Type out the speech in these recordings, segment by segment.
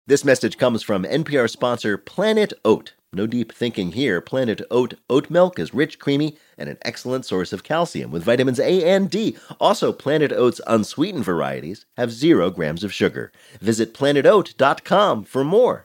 This message comes from NPR sponsor Planet Oat. No deep thinking here. Planet Oat oat milk is rich, creamy, and an excellent source of calcium with vitamins A and D. Also, Planet Oat's unsweetened varieties have 0 grams of sugar. Visit planetoat.com for more.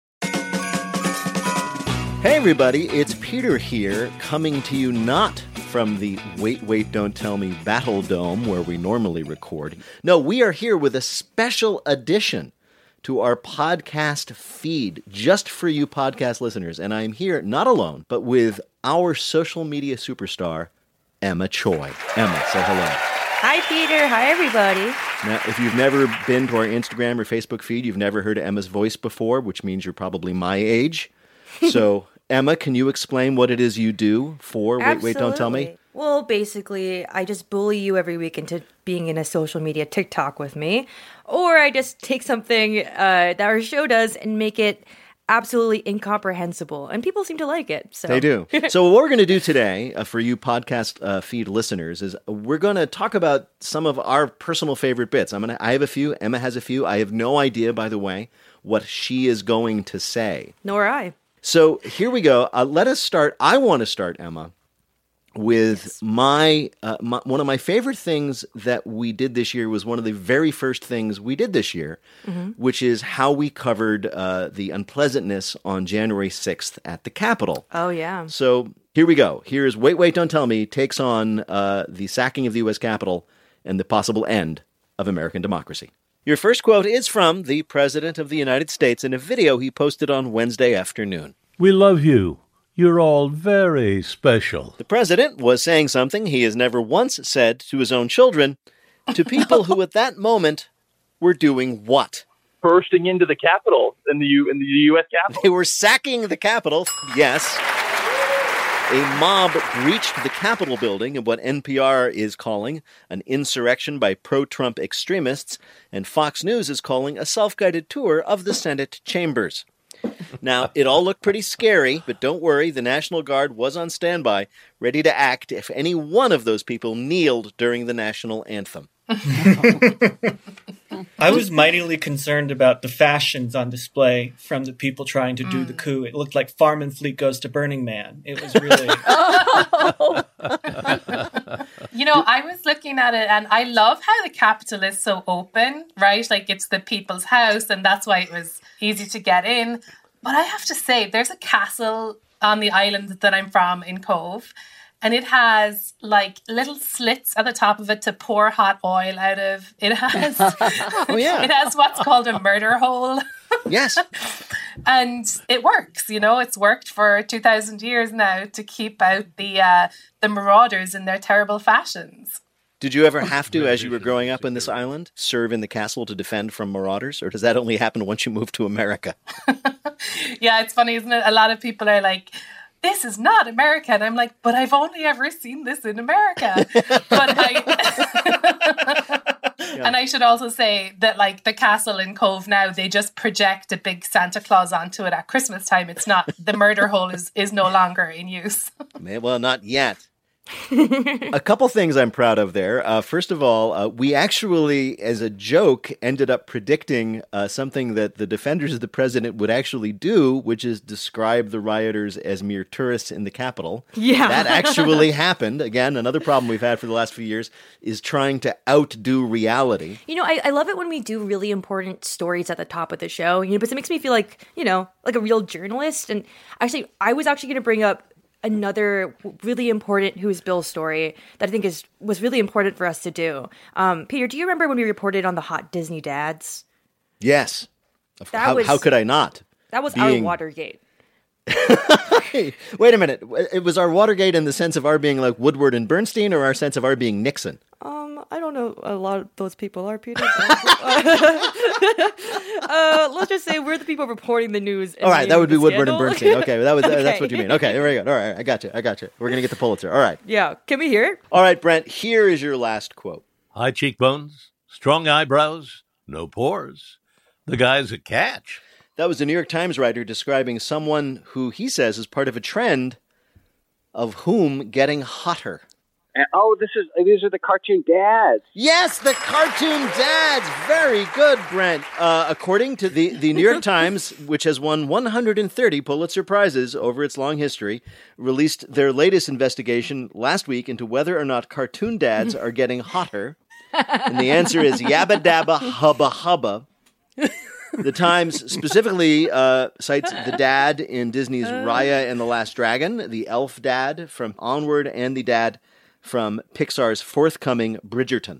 Hey everybody, it's Peter here, coming to you not from the Wait, Don't Tell Me Battle Dome where we normally record. No, we are here with a special edition to our podcast feed, just for you podcast listeners. And I'm here not alone, but with our social media superstar, Emma Choi. Emma, say hello. Hi, Peter. Hi, everybody. Now, if you've never been to our Instagram or Facebook feed, you've never heard Emma's voice before, which means you're probably my age. So, Emma, can you explain what it is you do for Wait, Don't Tell Me? Well, basically, I just bully you every week into being in a social media TikTok with me. Or I just take something that our show does and make it absolutely incomprehensible. And people seem to like it. So. They do. So what we're going to do today for you podcast feed listeners is we're going to talk about some of our personal favorite bits. I have a few. Emma has a few. I have no idea, by the way, what she is going to say. Nor I. So here we go. Let us start. I want to start, Emma, with my one of my favorite things that we did this year was one of the very first things we did this year, which is how we covered the unpleasantness on January 6th at the Capitol. Oh, yeah. So here we go. Here's Wait, Don't Tell Me takes on the sacking of the U.S. Capitol and the possible end of American democracy. Your first quote is from the President of the United States in a video he posted on Wednesday afternoon. We love you. You're all very special. The president was saying something he has never once said to his own children, to people who at that moment were doing what? Bursting into the Capitol, in the U.S. Capitol. They were sacking the Capitol, yes. A mob breached the Capitol building in what NPR is calling an insurrection by pro-Trump extremists, and Fox News is calling a self-guided tour of the Senate chambers. Now, it all looked pretty scary, but don't worry, the National Guard was on standby, ready to act if any one of those people kneeled during the national anthem. I was mightily concerned about the fashions on display from the people trying to do the coup. It looked like Farm and Fleet goes to Burning Man. It was really... I was looking at it and I love how the Capitol is so open, right? Like it's the people's house and that's why it was easy to get in. But I have to say, there's a castle on the island that I'm from in Cove. And it has like little slits at the top of it to pour hot oil out of. It has, It has what's called a murder hole. Yes. And it works, it's worked for 2,000 years now to keep out the marauders in their terrible fashions. Did you ever have to, as you were growing up in this island, serve in the castle to defend from marauders? Or does that only happen once you move to America? Yeah, it's funny, isn't it? A lot of people are like, this is not America. And I'm like, but I've only ever seen this in America. And I should also say that like the castle in Cove now, they just project a big Santa Claus onto it at Christmas time. It's not, the murder hole is no longer in use. Well, not yet. A couple things I'm proud of there. First of all, we actually, as a joke, ended up predicting something that the defenders of the president would actually do, which is describe the rioters as mere tourists in the Capitol. Yeah. That actually happened. Again, another problem we've had for the last few years is trying to outdo reality. I love it when we do really important stories at the top of the show, because it makes me feel like, like a real journalist. And actually, I was actually going to bring up another really important Who's Bill story that I think was really important for us to do. Peter, do you remember when we reported on the hot Disney dads? Yes. How could I not? That was our Watergate. Wait a minute. It was our Watergate in the sense of our being like Woodward and Bernstein, or our sense of our being Nixon? I don't know a lot of those people are, Peter. Let's just say we're the people reporting the news. All right, that would be Woodward and scandal. Bernstein. Okay, Okay. that's what you mean. Okay, there we go. All right, I got you. We're going to get the Pulitzer. All right. Yeah, can we hear it? All right, Brent, here is your last quote. High cheekbones, strong eyebrows, no pores. The guy's a catch. That was a New York Times writer describing someone who he says is part of a trend of whom getting hotter. And, these are the cartoon dads. Yes, the cartoon dads. Very good, Brent. According to the New York Times, which has won 130 Pulitzer Prizes over its long history, released their latest investigation last week into whether or not cartoon dads are getting hotter. And the answer is yabba dabba hubba hubba. The Times specifically cites the dad in Disney's Raya and the Last Dragon, the elf dad from Onward, and the dad from Pixar's forthcoming Bridgerton.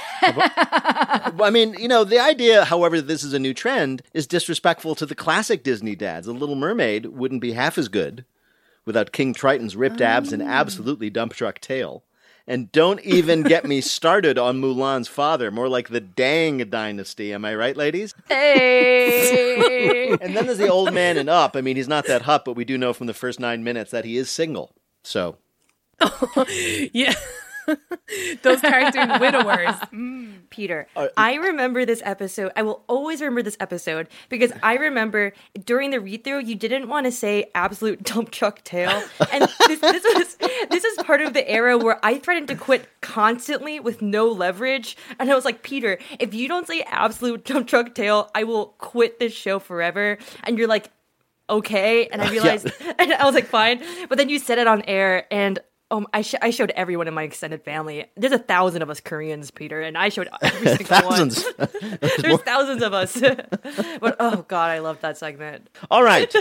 I mean, the idea, however, that this is a new trend is disrespectful to the classic Disney dads. The Little Mermaid wouldn't be half as good without King Triton's ripped abs and absolutely dump truck tail. And don't even get me started on Mulan's father, more like the Dang dynasty. Am I right, ladies? Hey! And then there's the old man in Up. I mean, he's not that hot, but we do know from the first 9 minutes that he is single. So... Yeah. Those cartoon widowers. Peter, I remember this episode. I will always remember this episode because I remember during the read-through, you didn't want to say absolute dump truck tail. And this is part of the era where I threatened to quit constantly with no leverage. And I was like, Peter, if you don't say absolute dump truck tail, I will quit this show forever. And you're like, okay. And I realized, and I was like, fine. But then you said it on air, and I showed everyone in my extended family. There's 1,000 of us Koreans, Peter, and I showed every single thousands. one. There's thousands of us. But oh god, I loved that segment. All right.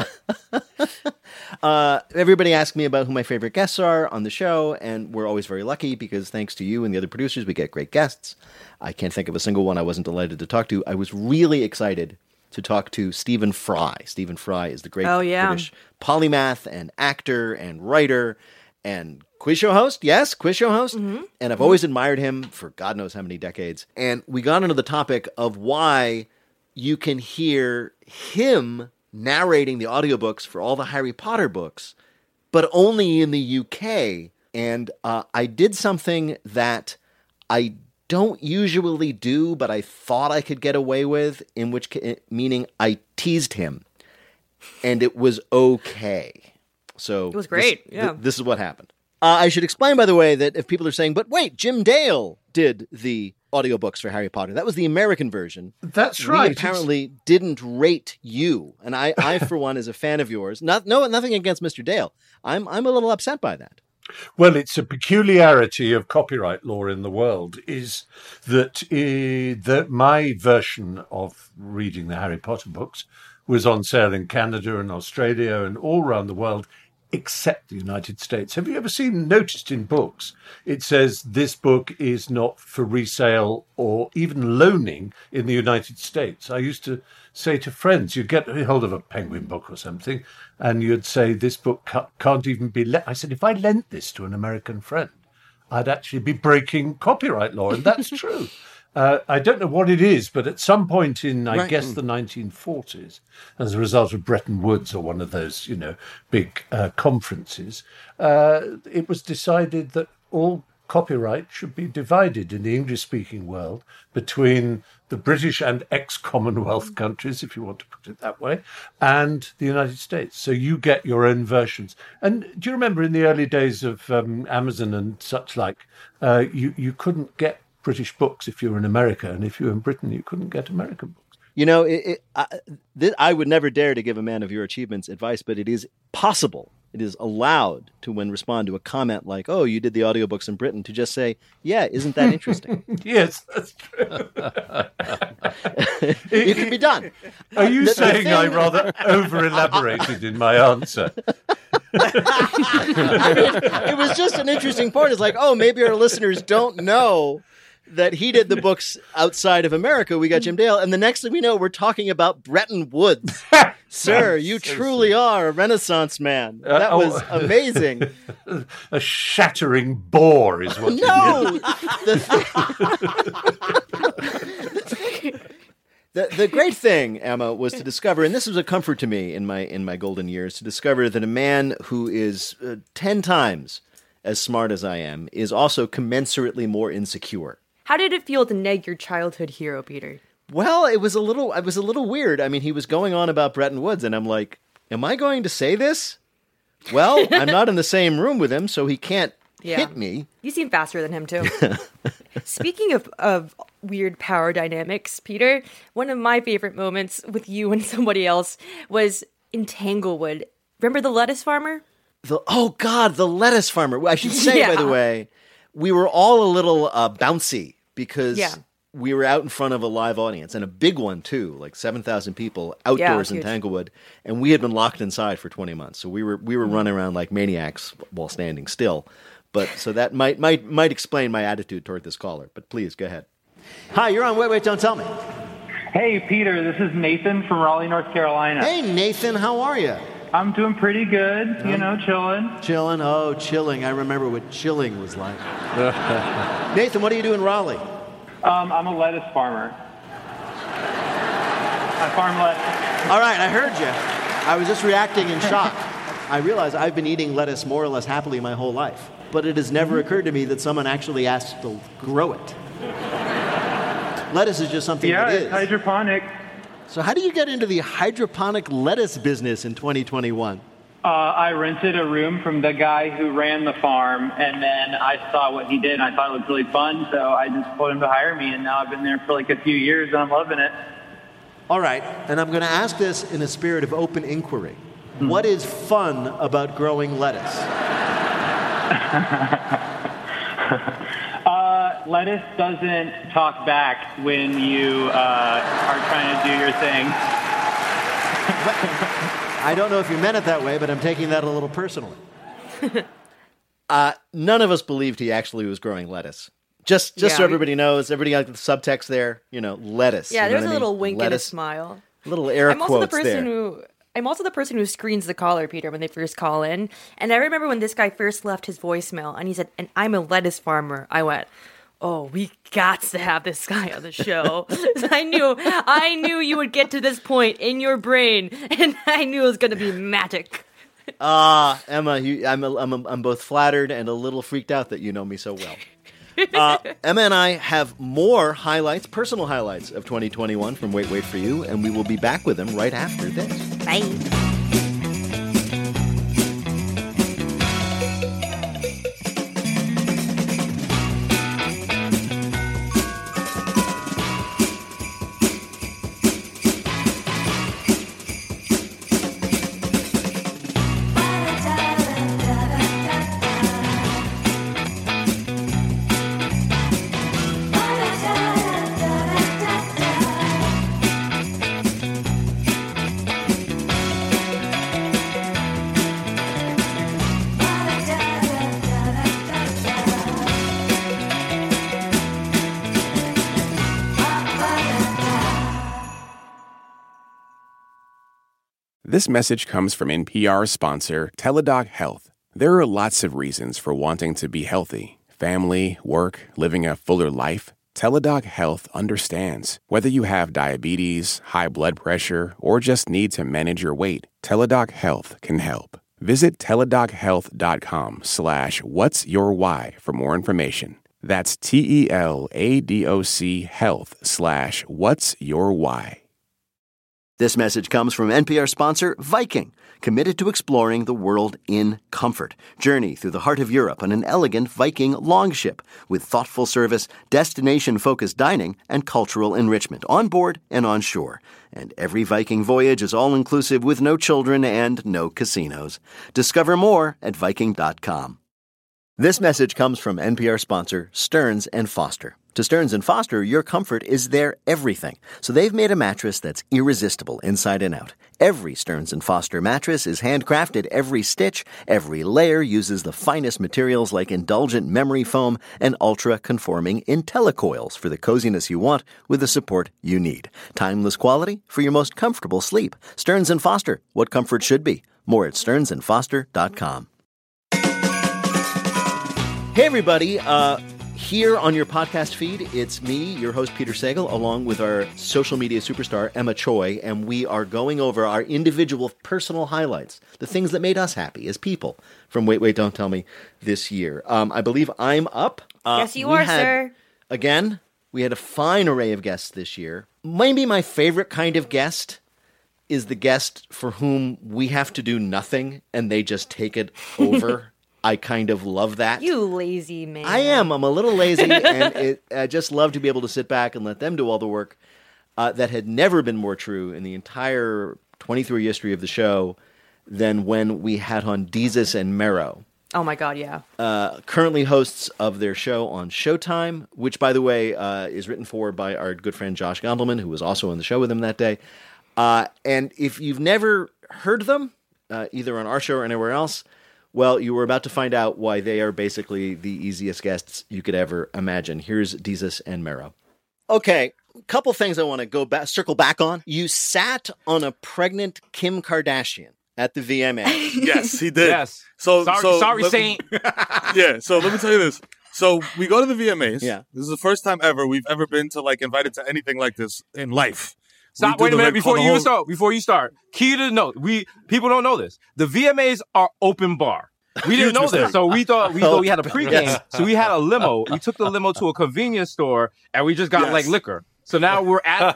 Everybody asked me about who my favorite guests are on the show, and we're always very lucky because thanks to you and the other producers, we get great guests. I can't think of a single one I wasn't delighted to talk to. I was really excited to talk to Stephen Fry. Stephen Fry is the great British polymath and actor and writer and quiz show host. Yes, quiz show host. Mm-hmm. And I've always admired him for God knows how many decades. And we got into the topic of why you can hear him narrating the audiobooks for all the Harry Potter books, but only in the UK. And I did something that I don't usually do, but I thought I could get away with, meaning I teased him. And it was okay. So it was great. This is what happened. I should explain, by the way, that if people are saying, but wait, Jim Dale did the audiobooks for Harry Potter. That was the American version. That's right. We apparently didn't rate you. And I, for one, is a fan of yours. Nothing against Mr. Dale. I'm a little upset by that. Well, it's a peculiarity of copyright law in the world is that my version of reading the Harry Potter books was on sale in Canada and Australia and all around the world, except the United States. Have you ever noticed in books, it says this book is not for resale or even loaning in the United States? I used to say to friends, you'd get hold of a Penguin book or something, and you'd say, this book can't even be lent. I said, if I lent this to an American friend, I'd actually be breaking copyright law, and that's true. I don't know what it is, but at some point in, I guess, the 1940s, as a result of Bretton Woods or one of those, big conferences, it was decided that all copyright should be divided in the English-speaking world between the British and ex-Commonwealth countries, if you want to put it that way, and the United States. So you get your own versions. And do you remember in the early days of Amazon and such like, you couldn't get British books if you were in America, and if you were in Britain, you couldn't get American books. I would never dare to give a man of your achievements advice, but it is possible, it is allowed to, when respond to a comment like, oh, you did the audiobooks in Britain, to just say, yeah, isn't that interesting? Yes, that's true. It can be done. Are you saying I rather over-elaborated in my answer? It was just an interesting point. It's like, oh, maybe our listeners don't know that he did the books outside of America. We got Jim Dale. And the next thing we know, we're talking about Bretton Woods. Sir, you truly are a Renaissance man. That was amazing. A shattering bore is what you did. The great thing, Emma, was to discover, and this was a comfort to me in my golden years, to discover that a man who is 10 times as smart as I am is also commensurately more insecure. How did it feel to neg your childhood hero, Peter? Well, it was a little weird. I mean, he was going on about Bretton Woods, and I'm like, am I going to say this? Well, I'm not in the same room with him, so he can't hit me. You seem faster than him, too. Speaking of weird power dynamics, Peter, one of my favorite moments with you and somebody else was in Tanglewood. Remember the lettuce farmer? The lettuce farmer. I should say, by the way, we were all a little bouncy because we were out in front of a live audience, and a big one, too, like 7,000 people outdoors in Tanglewood, and we had been locked inside for 20 months. So we were running around like maniacs while standing still. But so that might explain my attitude toward this caller. But please, go ahead. Hi, you're on Wait, Don't Tell Me. Hey, Peter, this is Nathan from Raleigh, North Carolina. Hey, Nathan, how are you? I'm doing pretty good, chilling. Chilling? Oh, chilling. I remember what chilling was like. Nathan, what do you do in Raleigh? I'm a lettuce farmer. I farm lettuce. All right, I heard you. I was just reacting in shock. I realize I've been eating lettuce more or less happily my whole life, but it has never occurred to me that someone actually asked to grow it. Lettuce is just something that is. Yeah, it's hydroponic. So how do you get into the hydroponic lettuce business in 2021? I rented a room from the guy who ran the farm, and then I saw what he did, and I thought it looked really fun, so I just told him to hire me, and now I've been there for like a few years, and I'm loving it. All right, and I'm going to ask this in a spirit of open inquiry. What is fun about growing lettuce? Lettuce doesn't talk back when you are trying to do your thing. I don't know if you meant it that way, but I'm taking that a little personally. None of us believed he actually was growing lettuce. Just so everybody knows, everybody got the subtext there, lettuce. Yeah, there's a mean? little wink lettuce, and a smile. Little air quotes there. I'm also the person who screens the caller, Peter, when they first call in. And I remember when this guy first left his voicemail, and he said, "And I'm a lettuce farmer." I went, "Oh, we got to have this guy on the show." I knew you would get to this point in your brain, and I knew it was going to be magic. Emma, I'm both flattered and a little freaked out that you know me so well. Emma and I have more personal highlights of 2021 from Wait for You, and we will be back with them right after this. Bye. This message comes from NPR sponsor Teladoc Health. There are lots of reasons for wanting to be healthy. Family, work, living a fuller life. Teladoc Health understands. Whether you have diabetes, high blood pressure, or just need to manage your weight, Teladoc Health can help. Visit teladochealth.com/whatsyourwhy for more information. That's TELADOC health/whatsyourwhy. This message comes from NPR sponsor Viking, committed to exploring the world in comfort. Journey through the heart of Europe on an elegant Viking longship with thoughtful service, destination-focused dining, and cultural enrichment on board and on shore. And every Viking voyage is all-inclusive with no children and no casinos. Discover more at Viking.com. This message comes from NPR sponsor Stearns & Foster. To Stearns & Foster, your comfort is their everything. So they've made a mattress that's irresistible inside and out. Every Stearns & Foster mattress is handcrafted. Every stitch, every layer uses the finest materials like indulgent memory foam and ultra-conforming IntelliCoils for the coziness you want with the support you need. Timeless quality for your most comfortable sleep. Stearns & Foster, what comfort should be. More at stearnsandfoster.com. Hey, everybody. Here on your podcast feed, it's me, your host, Peter Sagal, along with our social media superstar, Emma Choi, and we are going over our individual personal highlights, the things that made us happy as people from Wait, Don't Tell Me this year. I believe I'm up. Yes, you are, sir. Again, we had a fine array of guests this year. Maybe my favorite kind of guest is the guest for whom we have to do nothing and they just take it over. I kind of love that. You lazy man. I am. I'm a little lazy, and I just love to be able to sit back and let them do all the work. That had never been more true in the entire 23 history of the show than when we had on Desus and Mero. Oh my God, yeah. Currently hosts of their show on Showtime, which, by the way, is written by our good friend Josh Gondelman, who was also on the show with him that day. And if you've never heard them, either on our show or anywhere else, well, you were about to find out why they are basically the easiest guests you could ever imagine. Here's Desus and Mero. Okay, a couple things I want to circle back on. You sat on a pregnant Kim Kardashian at the VMA. Yes, he did. Yes. Sorry, Saint. Yeah, so let me tell you this. So we go to the VMAs. Yeah. This is the first time ever we've ever been to invited to anything like this in life. Stop. Wait a minute before you start. Key to the note. People don't know this. The VMAs are open bar. We didn't know this, so we thought we had a pregame. Yes. So we had a limo. We took the limo to a convenience store, and we just got liquor. So now we're at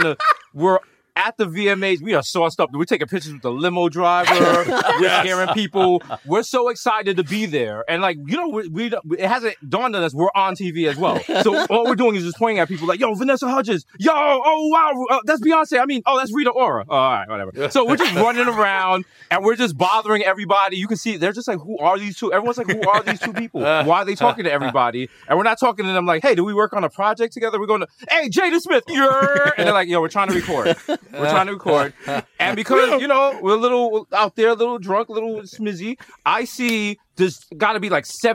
the VMAs. We are sauced up. We're taking pictures with the limo driver. We're scaring people. We're so excited to be there. And it hasn't dawned on us we're on TV as well. So all we're doing is just pointing at people like, yo, Vanessa Hudgens. Yo, oh, wow. That's Beyonce. I mean, oh, that's Rita Ora. Oh, all right, whatever. So we're just running around and we're just bothering everybody. You can see they're just like, who are these two? Everyone's like, who are these two people? Why are they talking to everybody? And we're not talking to them like, hey, do we work on a project together? We're going to, hey, Jada Smith. And they're like, yo, we're trying to record. We're trying to record. And because, we're a little out there, a little drunk, a little smizzy, I see this got to be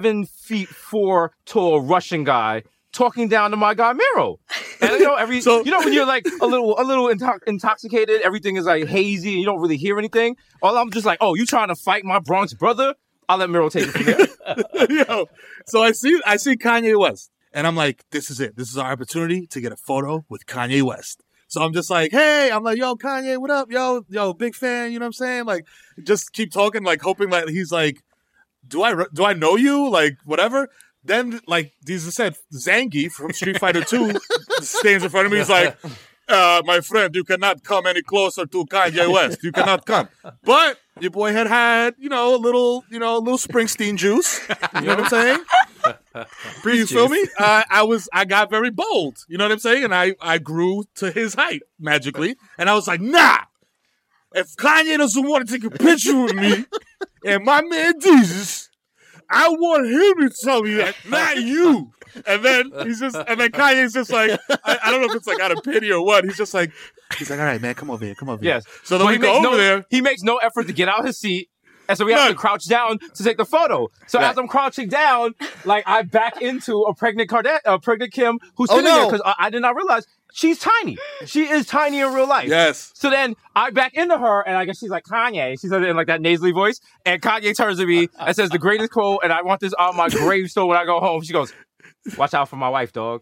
7'4" tall Russian guy talking down to my guy Mero. And when you're a little intoxicated, everything is hazy and you don't really hear anything. All I'm just like, oh, you trying to fight my Bronx brother? I'll let Mero take it from there. So I see Kanye West and I'm like, this is it. This is our opportunity to get a photo with Kanye West. So I'm just like, hey, I'm like, yo, Kanye, what up? Yo, big fan. You know what I'm saying? Just keep talking, hoping he's like, do I know you? Whatever. Then, Jesus said, Zangief from Street Fighter 2 stands in front of me. He's like, my friend, you cannot come any closer to Kanye West. You cannot come. But your boy had a little Springsteen juice. You know what I'm saying? You feel me? I got very bold. You know what I'm saying? And I grew to his height magically. And I was like, nah. If Kanye doesn't want to take a picture with me and my man Jesus, I want him to tell me that, not you. And then Kanye's just like, I don't know if it's out of pity or what. He's like, all right, man, come over here. Yes. So then we go over there. He makes no effort to get out his seat. And so we have to crouch down to take the photo. So as I'm crouching down, I back into a pregnant Kim who's sitting there because I did not realize she's tiny. She is tiny in real life. Yes. So then I back into her and I guess she's like, Kanye. She said it in that nasally voice. And Kanye turns to me and says the greatest quote, and I want this on my gravestone when I go home. She goes, watch out for my wife, dog.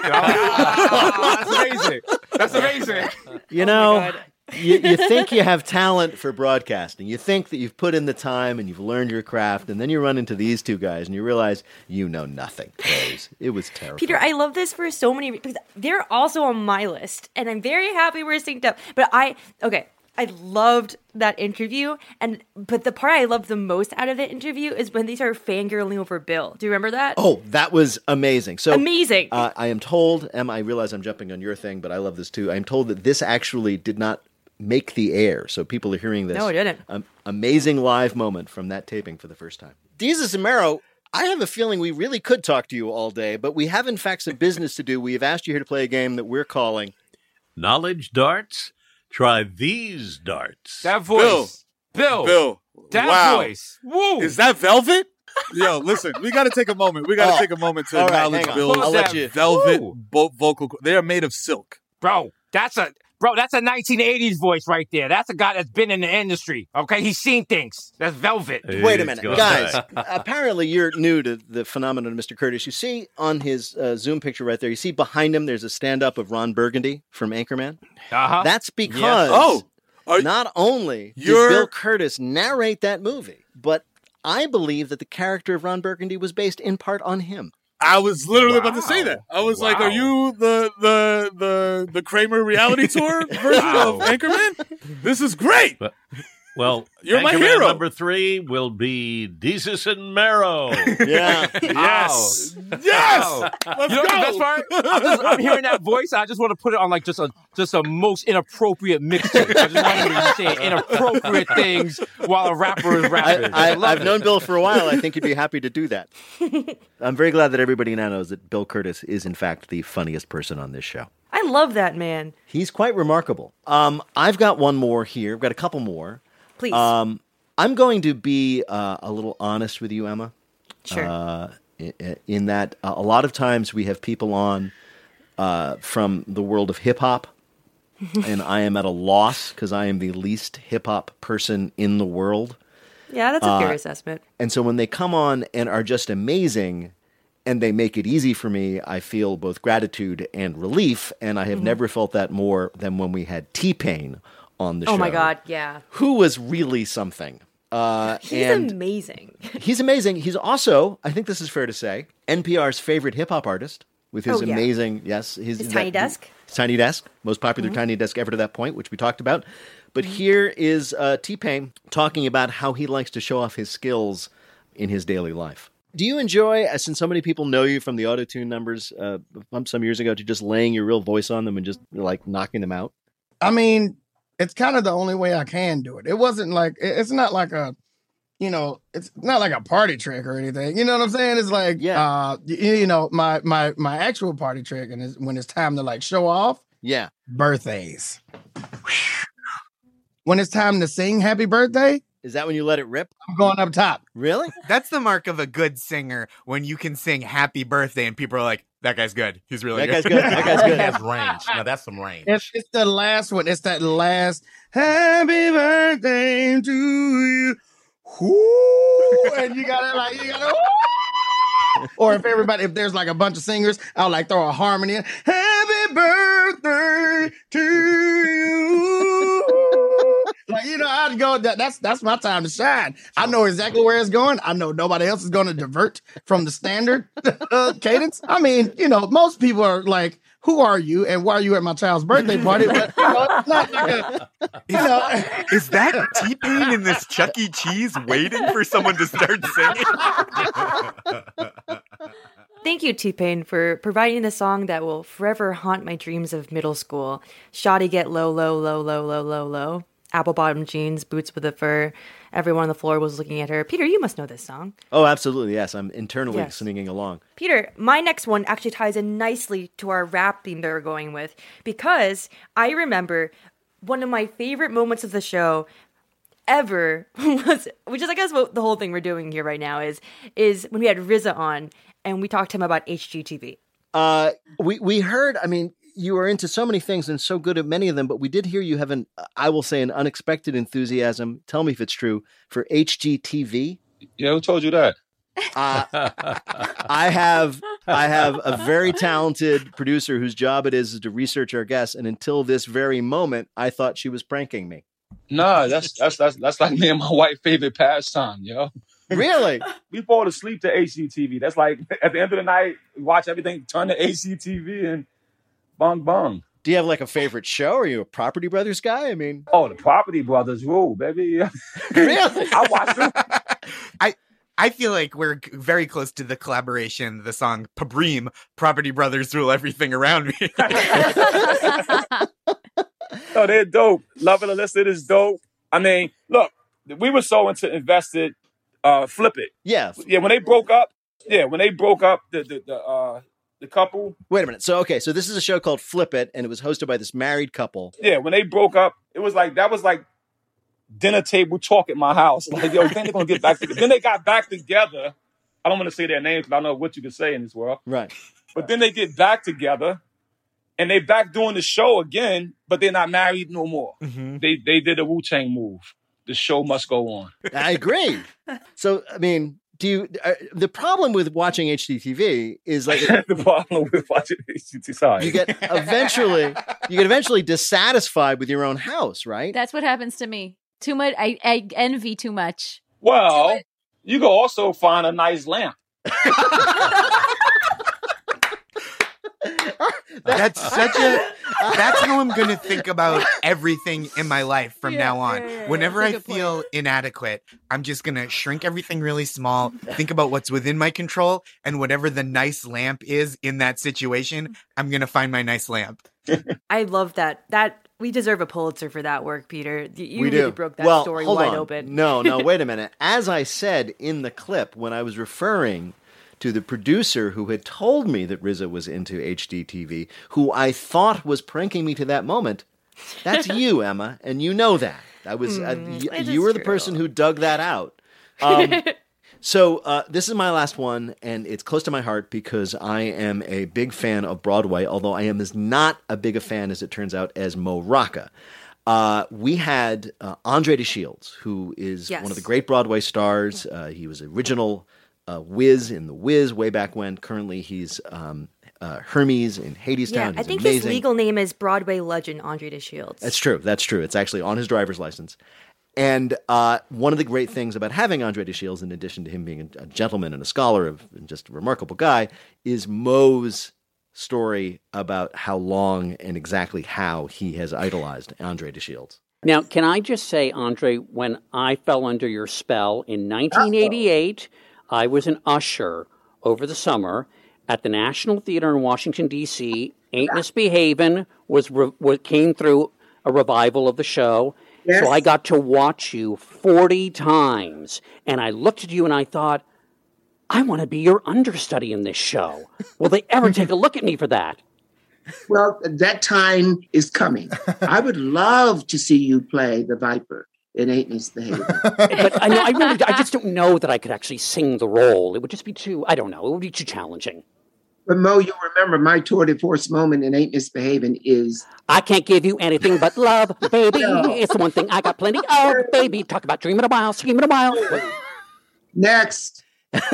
That's amazing. That's amazing. You think you have talent for broadcasting. You think that you've put in the time and you've learned your craft, and then you run into these two guys and you realize you know nothing. It was terrible. Peter, I love this for so many reasons. They're also on my list, and I'm very happy we're synced up. But I loved that interview, but the part I loved the most out of the interview is when they started fangirling over Bill. Do you remember that? Oh, that was amazing. So amazing. I am told, Emma, I realize I'm jumping on your thing, but I love this too. I am told that this actually did not make the air, so people are hearing this. No, it didn't. Amazing live moment from that taping for the first time. Desus and Mero, I have a feeling we really could talk to you all day, but we have in fact some business to do. We have asked you here to play a game that we're calling Knowledge Darts. Try these darts. That voice. Bill. That voice. Woo. Is that Velvet? Yo, listen, we got to take a moment. We got to take a moment to acknowledge Bill. I'll let you. Velvet vocal. They are made of silk. Bro, that's a 1980s voice right there. That's a guy that's been in the industry. Okay, he's seen things. That's Velvet. Wait a minute, guys. Apparently, you're new to the phenomenon of Mr. Curtis. You see on his Zoom picture right there. You see behind him. There's a stand-up of Ron Burgundy from Anchorman. That's because not only did Bill Curtis narrate that movie, but I believe that the character of Ron Burgundy was based in part on him. I was literally about to say that. I was like, "Are you the Kramer reality tour version of Anchorman? This is great." Well, You're my Anchorman hero. Number 3 will be Desus and Mero. Yeah. Yes. Wow. Yes. Wow. Let's You know go. the best part? I'm hearing that voice. I just want to put it on like just a most inappropriate mixtape. I just want him to say inappropriate things while a rapper is rapping. I've known Bill for a while. I think he'd be happy to do that. I'm very glad that everybody now knows that Bill Curtis is, in fact, the funniest person on this show. I love that man. He's quite remarkable. I've got one more here. I've got a couple more. Please. I'm going to be a little honest with you, Emma. Sure. In that a lot of times we have people on from the world of hip-hop, and I am at a loss because I am the least hip-hop person in the world. Yeah, that's a fair assessment. And so when they come on and are just amazing and they make it easy for me, I feel both gratitude and relief, and I have never felt that more than when we had T-Pain on the show. Oh my God, yeah. Who was really something. He's amazing. He's amazing. He's also, I think this is fair to say, NPR's favorite hip-hop artist with his amazing, his Tiny Desk. His Tiny Desk, most popular Tiny Desk ever to that point, which we talked about. But here is T-Pain talking about how he likes to show off his skills in his daily life. Do you enjoy, since so many people know you from the auto-tune numbers some years ago, to just laying your real voice on them and just like knocking them out? I mean, it's kind of the only way I can do it. It wasn't like, it's not like a, it's not like a party trick or anything. You know what I'm saying? It's like, my actual party trick, and when it's time to like show off. Yeah. Birthdays. When it's time to sing happy birthday. Is that when you let it rip? I'm going up top. Really? That's the mark of a good singer, when you can sing happy birthday and people are like, that guy's good. He's really good. That guy's good. That's range. Now that's some range. It's the last one. It's that last happy birthday to you. Whoo! And you gotta or if there's like a bunch of singers, I'll like throw a harmony in. Happy birthday to you. Like, I'd go, that's my time to shine. I know exactly where it's going. I know nobody else is going to divert from the standard cadence. I mean, most people are like, who are you and why are you at my child's birthday party? But, it's not like Is that T-Pain in this Chuck E. Cheese waiting for someone to start singing? Thank you, T-Pain, for providing the song that will forever haunt my dreams of middle school. Shoddy get low, low, low, low, low, low, low. Apple bottom jeans, boots with a fur. Everyone on the floor was looking at her. Peter, you must know this song. Oh, absolutely. Yes, I'm internally singing along. Peter, my next one actually ties in nicely to our rap theme that we're going with, because I remember one of my favorite moments of the show ever was, which is I guess what the whole thing we're doing here right now is when we had RZA on and we talked to him about HGTV. We heard, I mean, you are into so many things and so good at many of them, but we did hear you have I will say, an unexpected enthusiasm. Tell me if it's true, for HGTV. Yeah, who told you that? I have a very talented producer whose job it is to research our guests, and until this very moment, I thought she was pranking me. Nah, that's like me and my wife's favorite pastime, yo. Really? We fall asleep to HGTV. That's like at the end of the night, we watch everything, turn to HGTV, and bong bong. Do you have like a favorite show? Are you a Property Brothers guy? I mean, the Property Brothers rule, baby. Really? I watch them. I feel like we're very close to the collaboration, the song Pabreem, Property Brothers Rule Everything Around Me. No, they're dope. Love It Illicit is dope. I mean, look, we were so invested, Flip It. Yeah. Yeah, when they broke up, the couple. Wait a minute. So this is a show called Flip It, and it was hosted by this married couple. Yeah, when they broke up, that was like dinner table talk at my house. Like, yo, then they're gonna get back together. Then they got back together. I don't want to say their names because I don't know what you can say in this world. Right. But then they get back together, and they back doing the show again, but they're not married no more. Mm-hmm. They did a Wu-Tang move. The show must go on. I agree. So, I mean, the problem with watching HGTV is like the problem with watching HGTV. Sorry. You get eventually dissatisfied with your own house, right? That's what happens to me. Too much. I envy too much. Well, you can also find a nice lamp. That's how I'm going to think about everything in my life from now on. Whenever I feel inadequate, I'm just going to shrink everything really small, think about what's within my control, and whatever the nice lamp is in that situation, I'm going to find my nice lamp. I love that. We deserve a Pulitzer for that work, Peter. You We really do. broke that Well, story hold wide on. open. No, wait a minute. As I said in the clip, when I was referring to the producer who had told me that RZA was into HDTV, who I thought was pranking me to that moment, that's you, Emma, and you know that. I was you were the person who dug that out. So this is my last one, and it's close to my heart because I am a big fan of Broadway, although I am as not a big a fan, as it turns out, as Mo Rocca. We had Andre DeShields, who is one of the great Broadway stars. He was original Wiz in The Wiz way back when. Currently, he's Hermes in Hadestown. Yeah, I think his legal name is Broadway legend Andre DeShields. That's true. It's actually on his driver's license. And one of the great things about having Andre DeShields, in addition to him being a gentleman and a scholar and just a remarkable guy, is Mo's story about how long and exactly how he has idolized Andre DeShields. Now, can I just say, Andre, when I fell under your spell in 1988, I was an usher over the summer at the National Theater in Washington, D.C. Ain't Misbehavin' came through a revival of the show. Yes. So I got to watch you 40 times. And I looked at you and I thought, I want to be your understudy in this show. Will they ever take a look at me for that? Well, that time is coming. I would love to see you play the Viper in Ain't Misbehavin'. But I just don't know that I could actually sing the role. It would just be too, I don't know, it would be too challenging. But Mo, you remember my tour de force moment in Ain't Misbehavin' is... I can't give you anything but love, baby. It's the one thing I got plenty of, baby. Talk about dreaming a while, scheming a while. Next.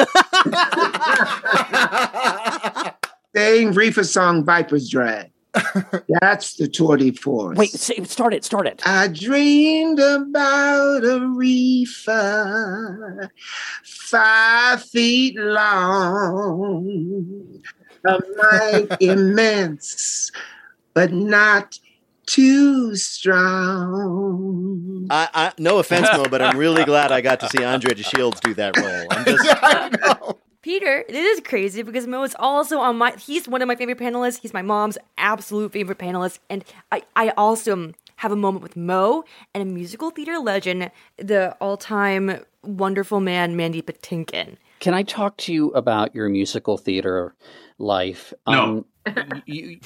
Same Reefer song, Viper's Drag. That's the tour de force. Wait, start it. I dreamed about a reefer 5 feet long, a might immense, but not too strong. I no offense, Mo, but I'm really glad I got to see Andre DeShields do that role. I know. Peter, this is crazy because Mo is also he's one of my favorite panelists. He's my mom's absolute favorite panelist. And I also have a moment with Mo and a musical theater legend, the all-time wonderful man, Mandy Patinkin. Can I talk to you about your musical theater life? No. But you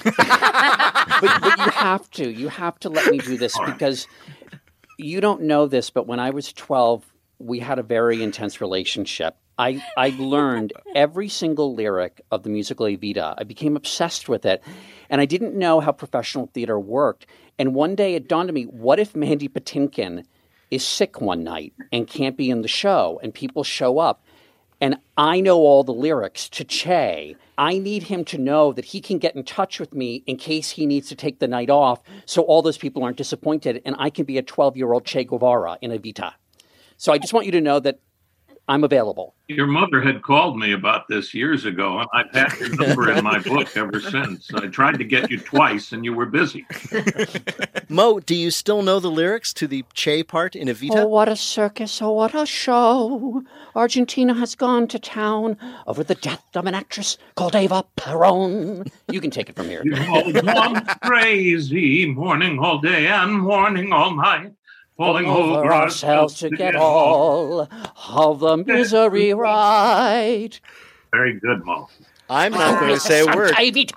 have to. You have to let me do this because you don't know this, but when I was 12, we had a very intense relationship. I learned every single lyric of the musical Evita. I became obsessed with it, and I didn't know how professional theater worked. And one day it dawned on me, what if Mandy Patinkin is sick one night and can't be in the show, and people show up, and I know all the lyrics to Che. I need him to know that he can get in touch with me in case he needs to take the night off so all those people aren't disappointed, and I can be a 12-year-old Che Guevara in Evita. So I just want you to know that I'm available. Your mother had called me about this years ago, and I've had your number in my book ever since. I tried to get you twice, and you were busy. Mo, do you still know the lyrics to the Che part in Evita? Oh, what a circus, oh, what a show. Argentina has gone to town over the death of an actress called Eva Perón. You can take it from here. You've all gone crazy, morning all day and morning all night. Falling over ourselves to get all of the misery right. Very good, Mo. I'm not going to say a word.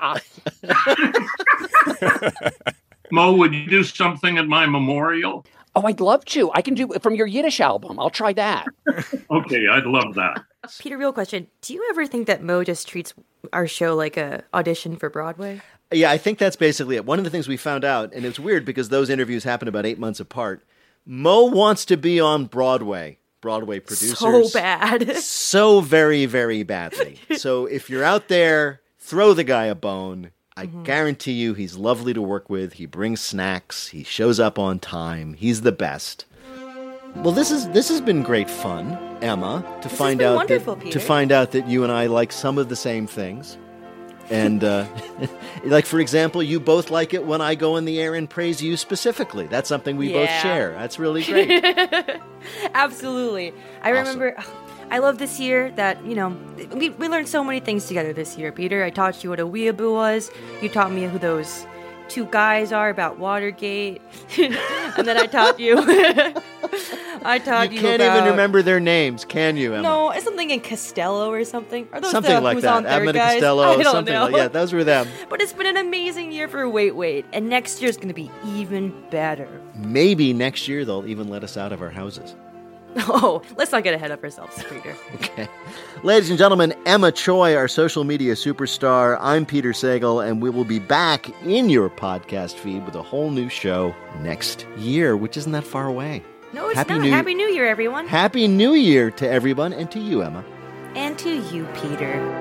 Mo, would you do something at my memorial? Oh, I'd love to. I can do it from your Yiddish album. I'll try that. Okay, I'd love that. Peter, real question. Do you ever think that Mo just treats our show like a audition for Broadway? Yeah, I think that's basically it. One of the things we found out, and it's weird because those interviews happened about 8 months apart, Mo wants to be on Broadway. Broadway producers. So bad. So very, very badly. So if you're out there, throw the guy a bone. I guarantee you he's lovely to work with. He brings snacks. He shows up on time. He's the best. Well, this has been great fun, Emma, to find out that you and I like some of the same things. And like, for example, you both like it when I go in the air and praise you specifically. That's something we both share. That's really great. Absolutely. I remember, I love this year that, we learned so many things together this year, Peter. I taught you what a weeaboo was. You taught me who those two guys are about Watergate. And then I taught you. You can't even remember their names, can you, Emma? No, it's something in Costello or something. Are those something like that. Abbott and Costello, I don't something know. like yeah, those were them. But it's been an amazing year for Wait, and next year's going to be even better. Maybe next year they'll even let us out of our houses. Oh, let's not get ahead of ourselves, Peter. Okay. Ladies and gentlemen, Emma Choi, our social media superstar. I'm Peter Sagal, and we will be back in your podcast feed with a whole new show next year, which isn't that far away. No, it's not. Happy New Year, everyone. Happy New Year to everyone, and to you, Emma. And to you, Peter.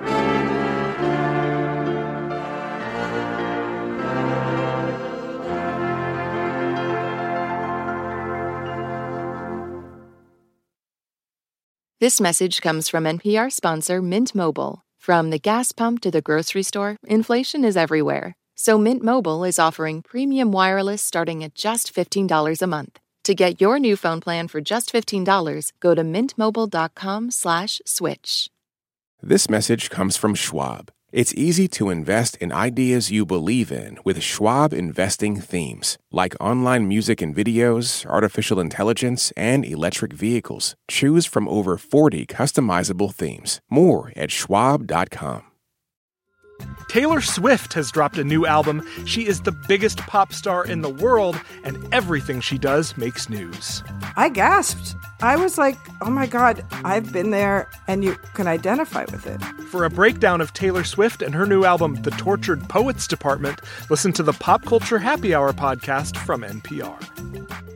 This message comes from NPR sponsor Mint Mobile. From the gas pump to the grocery store, inflation is everywhere. So Mint Mobile is offering premium wireless starting at just $15 a month. To get your new phone plan for just $15, go to mintmobile.com/switch. This message comes from Schwab. It's easy to invest in ideas you believe in with Schwab investing themes, like online music and videos, artificial intelligence, and electric vehicles. Choose from over 40 customizable themes. More at schwab.com. Taylor Swift has dropped a new album. She is the biggest pop star in the world, and everything she does makes news. I gasped. I was like, oh my God, I've been there, and you can identify with it. For a breakdown of Taylor Swift and her new album, The Tortured Poets Department, listen to the Pop Culture Happy Hour podcast from NPR.